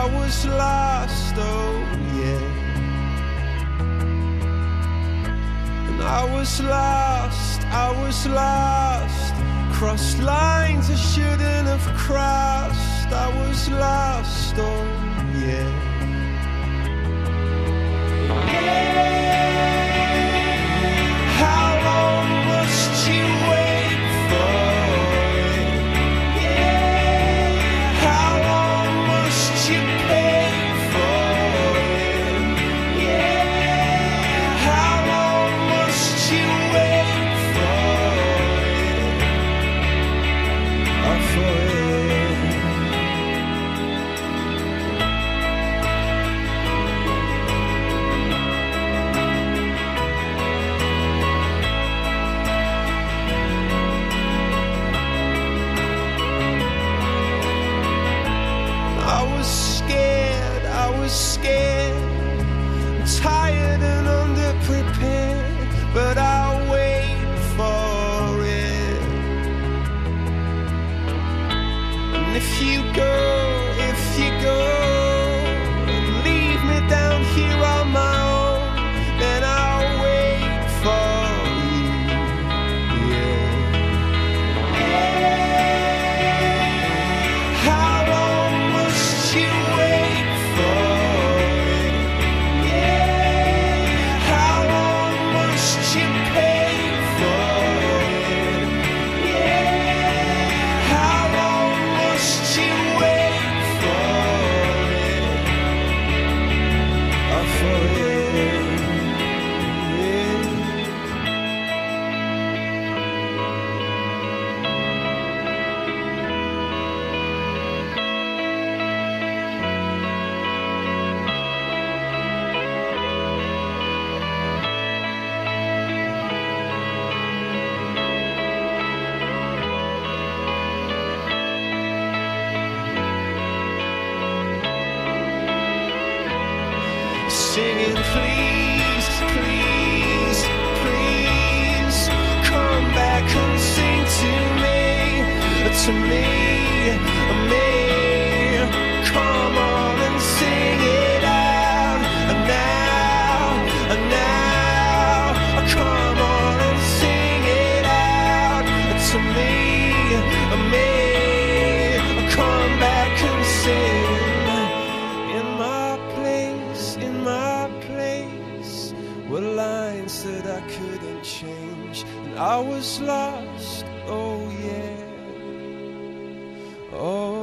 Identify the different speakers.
Speaker 1: I was lost, oh yeah. And I was lost, crossed lines I shouldn't have crossed. I was lost, oh yeah. How long must you wait for it? How long must you pay for it? How long must you wait for it? For it. I was scared, tired and underprepared, but I'll wait for it. And if you go and leave me down here on my own, then I'll wait for you, yeah. How long must you wait for it? How long must you pay for it? How long must you wait for it? For it. Singing, please, please, please, come back and sing to me, me. Come on and sing it out, and now, come on and sing it out to me. Come back and sing. In my place were lines that I couldn't change, and I was lost, oh yeah, oh